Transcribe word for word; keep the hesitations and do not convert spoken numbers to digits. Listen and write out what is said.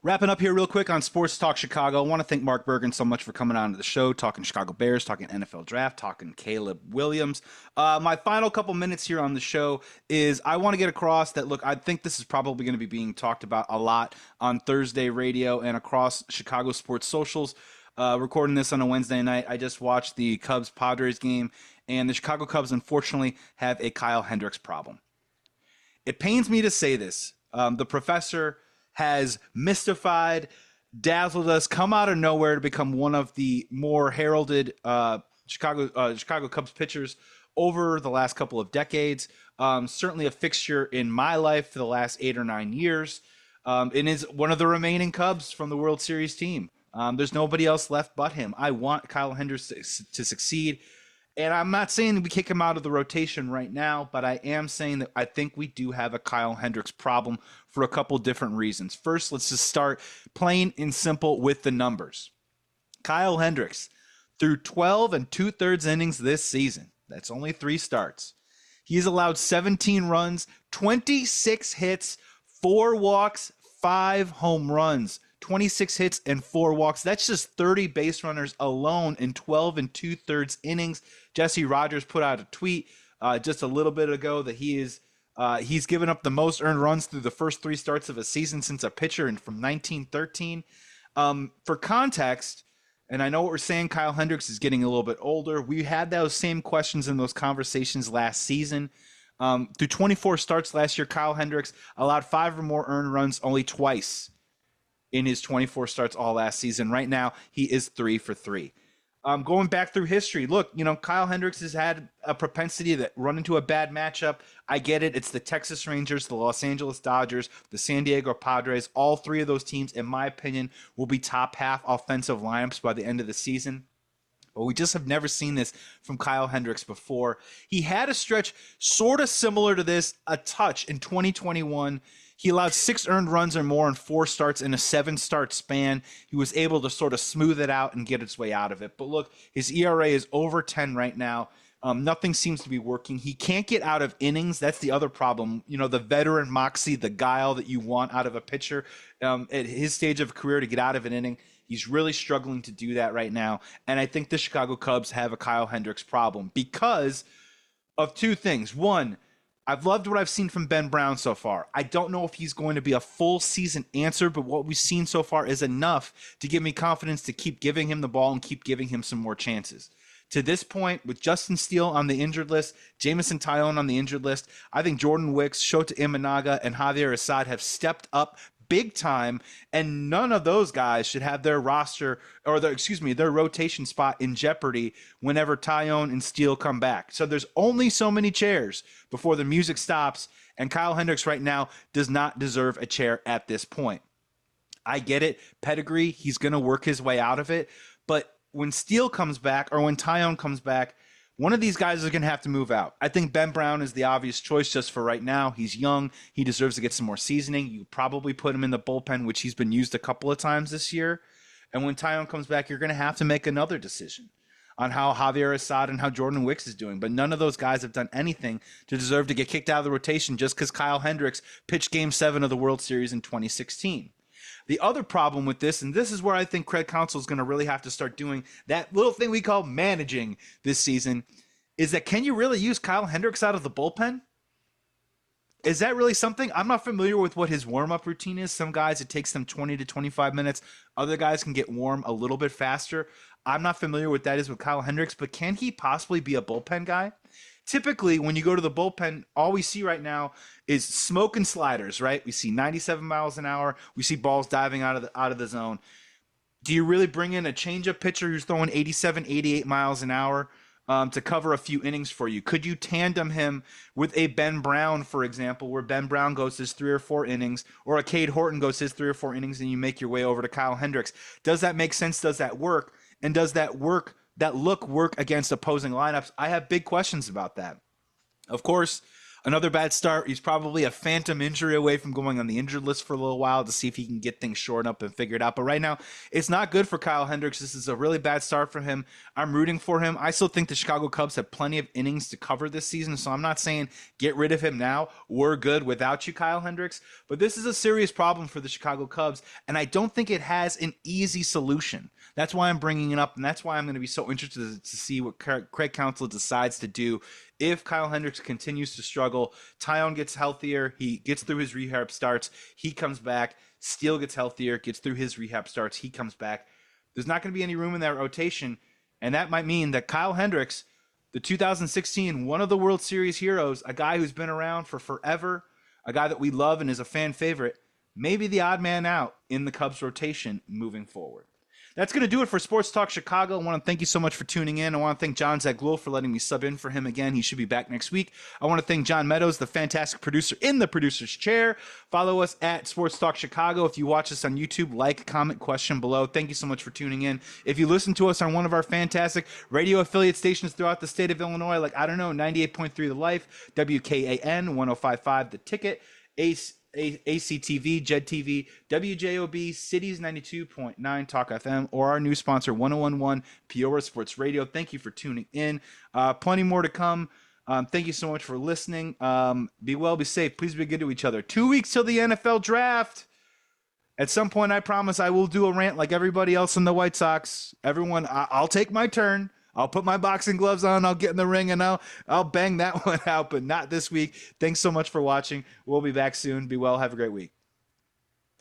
Wrapping up here real quick on Sports Talk Chicago. I want to thank Mark Bergen so much for coming on to the show, talking Chicago Bears, talking N F L Draft, talking Caleb Williams. Uh, my final couple minutes here on the show is I want to get across that, look, I think this is probably going to be being talked about a lot on Thursday radio and across Chicago sports socials. Uh, recording this on a Wednesday night, I just watched the Cubs-Padres game, and the Chicago Cubs, unfortunately, have a Kyle Hendricks problem. It pains me to say this. Um, the professor has mystified, dazzled us, come out of nowhere to become one of the more heralded uh, Chicago uh, Chicago Cubs pitchers over the last couple of decades. Um, certainly a fixture in my life for the last eight or nine years. Um, and is one of the remaining Cubs from the World Series team. Um, there's nobody else left but him. I want Kyle Hendricks to, to succeed. And I'm not saying we kick him out of the rotation right now, but I am saying that I think we do have a Kyle Hendricks problem for a couple different reasons. First, let's just start plain and simple with the numbers. Kyle Hendricks, through twelve and two-thirds innings this season, that's only three starts, he's allowed seventeen runs, twenty-six hits, four walks, five home runs. twenty-six hits and four walks. That's just thirty base runners alone in twelve and two-thirds innings. Jesse Rogers put out a tweet uh, just a little bit ago that he is uh, he's given up the most earned runs through the first three starts of a season since a pitcher in, from nineteen thirteen. Um, for context, and I know what we're saying, Kyle Hendricks is getting a little bit older. We had those same questions in those conversations last season. Um, through twenty-four starts last year, Kyle Hendricks allowed five or more earned runs only twice in his twenty-four starts all last season. Right now, he is three for three. Um, going back through history, look, you know, Kyle Hendricks has had a propensity to run into a bad matchup. I get it. It's the Texas Rangers, the Los Angeles Dodgers, the San Diego Padres. All three of those teams, in my opinion, will be top half offensive lineups by the end of the season. But we just have never seen this from Kyle Hendricks before. He had a stretch sort of similar to this, a touch in twenty twenty-one. He allowed six earned runs or more in four starts in a seven-start span. He was able to sort of smooth it out and get his way out of it. But look, his E R A is over ten right now. Um, nothing seems to be working. He can't get out of innings. That's the other problem. You know, the veteran moxie, the guile that you want out of a pitcher um, at his stage of career to get out of an inning. He's really struggling to do that right now. And I think the Chicago Cubs have a Kyle Hendricks problem because of two things. One, I've loved what I've seen from Ben Brown so far. I don't know if he's going to be a full season answer, but what we've seen so far is enough to give me confidence to keep giving him the ball and keep giving him some more chances. To this point, with Justin Steele on the injured list, Jameson Taillon on the injured list, I think Jordan Wicks, Shota Imanaga, and Javier Assad have stepped up big time, and none of those guys should have their roster or their excuse me their rotation spot in jeopardy whenever Taillon and Steele come back. So there's only so many chairs before the music stops, and Kyle Hendricks right now does not deserve a chair at this point. I get it, pedigree, he's going to work his way out of it, but when Steele comes back or when Taillon comes back, one of these guys is going to have to move out. I think Ben Brown is the obvious choice just for right now. He's young. He deserves to get some more seasoning. You probably put him in the bullpen, which he's been used a couple of times this year. And when Taillon comes back, you're going to have to make another decision on how Javier Assad and how Jordan Wicks is doing. But none of those guys have done anything to deserve to get kicked out of the rotation just because Kyle Hendricks pitched Game seven of the World Series in twenty sixteen. The other problem with this, and this is where I think Craig Counsell is going to really have to start doing that little thing we call managing this season, is that can you really use Kyle Hendricks out of the bullpen? Is that really something? I'm not familiar with what his warm-up routine is. Some guys, it takes them twenty to twenty-five minutes. Other guys can get warm a little bit faster. I'm not familiar with that is with Kyle Hendricks, but can he possibly be a bullpen guy? Typically, when you go to the bullpen, all we see right now is smoke and sliders, right? We see ninety-seven miles an hour. We see balls diving out of the, out of the zone. Do you really bring in a changeup pitcher who's throwing eighty-seven, eighty-eight miles an hour um, to cover a few innings for you? Could you tandem him with a Ben Brown, for example, where Ben Brown goes his three or four innings, or a Cade Horton goes his three or four innings, and you make your way over to Kyle Hendricks? Does that make sense? Does that work? And does that work? That look work against opposing lineups? I have big questions about that. Of course, Another bad start. He's probably a phantom injury away from going on the injured list for a little while to see if he can get things shored up and figured out. But right now, it's not good for Kyle Hendricks. This is a really bad start for him. I'm rooting for him. I still think the Chicago Cubs have plenty of innings to cover this season, so I'm not saying get rid of him now. We're good without you, Kyle Hendricks. But this is a serious problem for the Chicago Cubs, and I don't think it has an easy solution. That's why I'm bringing it up, and that's why I'm going to be so interested to see what Craig Counsell decides to do if Kyle Hendricks continues to struggle. Taillon gets healthier, he gets through his rehab starts, he comes back. Steele gets healthier, gets through his rehab starts, he comes back. There's not going to be any room in that rotation, and that might mean that Kyle Hendricks, the two thousand sixteen one of the World Series heroes, a guy who's been around for forever, a guy that we love and is a fan favorite, may be the odd man out in the Cubs rotation moving forward. That's going to do it for Sports Talk Chicago. I want to thank you so much for tuning in. I want to thank John Zaghloul for letting me sub in for him again. He should be back next week. I want to thank John Meadows, the fantastic producer in the producer's chair. Follow us at Sports Talk Chicago. If you watch us on YouTube, like, comment, question below. Thank you so much for tuning in. If you listen to us on one of our fantastic radio affiliate stations throughout the state of Illinois, like, I don't know, ninety-eight point three The Life, W K A N, one oh five point five The Ticket, Ace, A C T V, J E D T V, W J O B, Cities ninety-two point nine Talk F M, or our new sponsor, one oh one point one Peoria Sports Radio. Thank you for tuning in. Uh, plenty more to come. Um, thank you so much for listening. Um, be well, be safe. Please be good to each other. Two weeks till the N F L draft. At some point, I promise I will do a rant like everybody else in the White Sox. Everyone, I- I'll take my turn. I'll put my boxing gloves on. I'll get in the ring and I'll I'll bang that one out, but not this week. Thanks so much for watching. We'll be back soon. Be well. Have a great week.